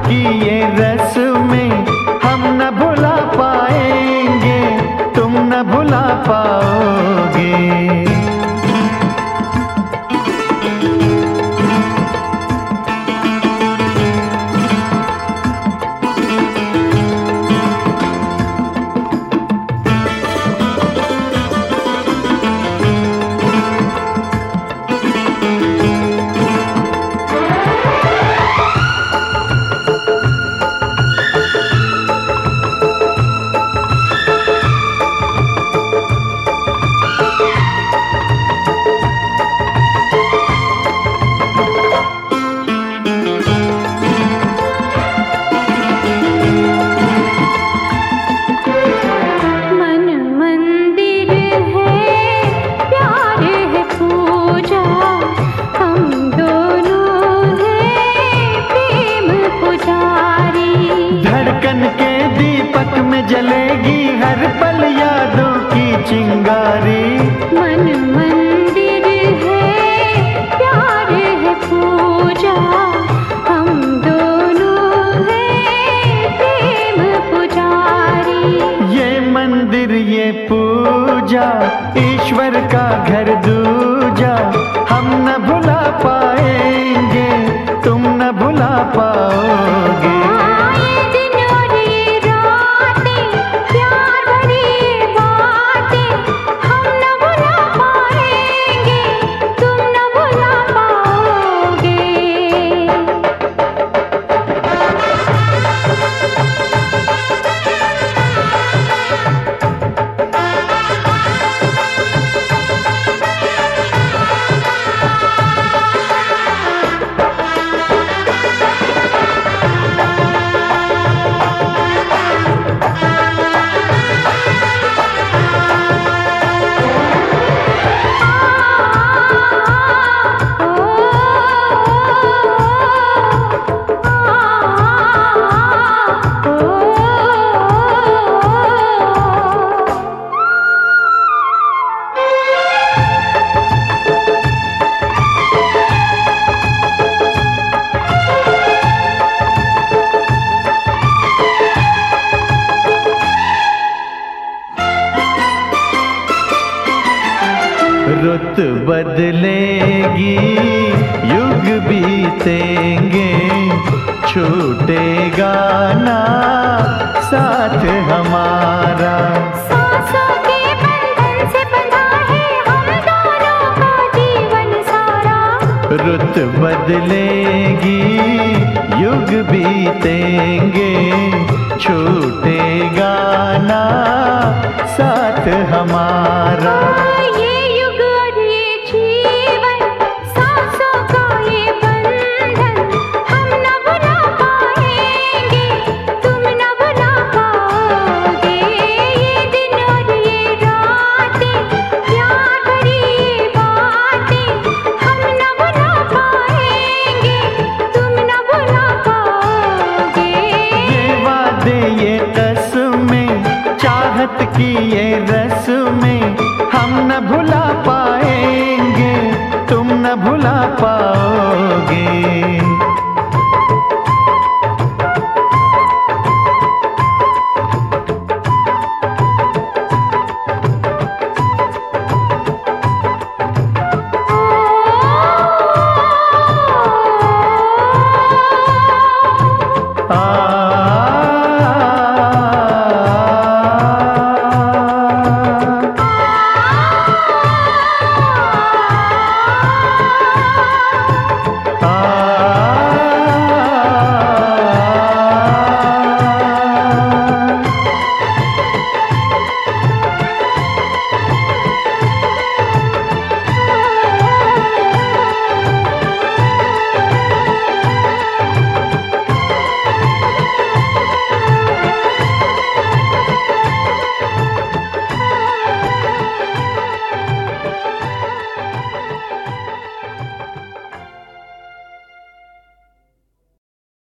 की ये रस्में हम न भुला पाएंगे, तुम न भुला पाओगे। जलेगी हर पल यादों की चिंगारी। मन मंदिर है, प्यार है पूजा, हम दोनों हैं प्रेम पुजारी। ये मंदिर ये पूजा, ईश्वर का घर दूजा, हम न भुला पाएंगे, तुम न भुला पाओगे। रुत बदलेगी युग बीतेंगे, छूटेगा ना साथ हमारा। सांसों के बंधन से बंधा है हम दोनों का जीवन सारा। रुत बदलेगी युग बीतेंगे, छूटेगा ना साथ हमारा। की ये रस्में हम न भुला पाएंगे, तुम न भुला पाओगे। आ